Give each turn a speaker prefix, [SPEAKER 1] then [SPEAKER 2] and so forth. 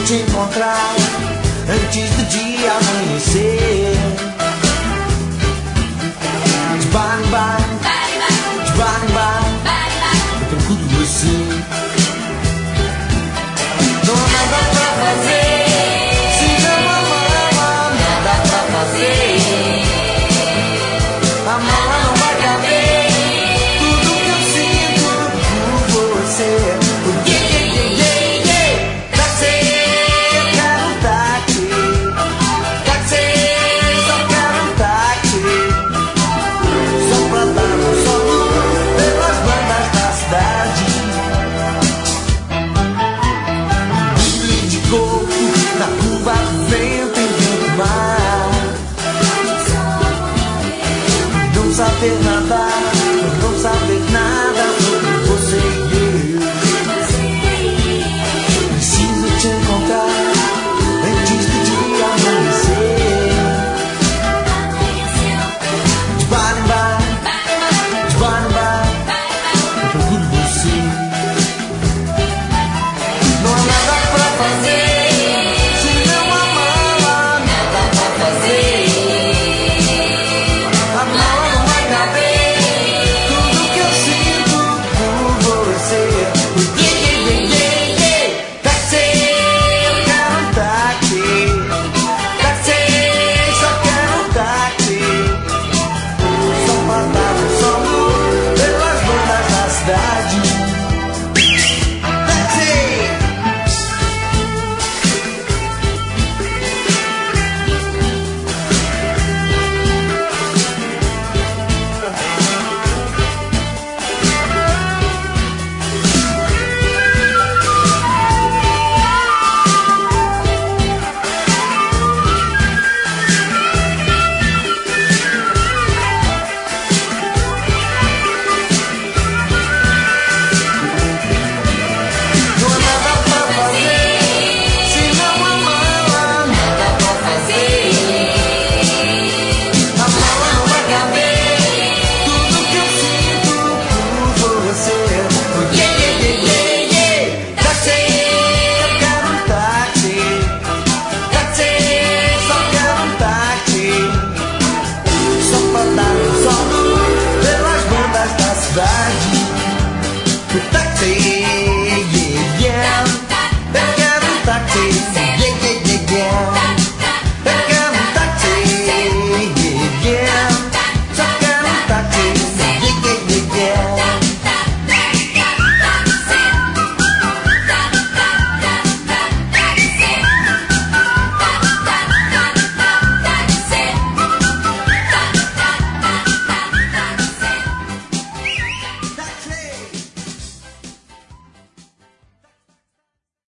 [SPEAKER 1] te encontrar antes do dia amanhecer. De bar em bar, de bar em bar, eu procuro você. Não há nada pra fazer, se não amar, nada pra fazer. Amar não vai caber tudo que eu sinto por você. Táxi, eu quero um táxi. Táxi, só quero um táxi. Só pra dar um solo pelas bandas da cidade. Livre de corpo na curva do vento em vento mar. Não saber nadar, não saber nada sobre você e eu. Preciso te encontrar antes do dia amanhecer. De bar em bar, de bar em bar, eu procuro você. Não há nada pra fazer, se não amar, nada pra fazer. Amar não vai caber tudo que eu sinto por você. Táxi, eu quero um táxi. Táxi, só quero um táxi. Só pra dar um solo pelas bandas da cidade. Táxi! Não há nada pra fazer, se não amar, nada pra fazer. Amar não vai caber tudo que eu sinto por você. Táxi, eu quero um táxi. Táxi, só quero um táxi. Só pra dar um solo pelas bandas da cidade. Táxi.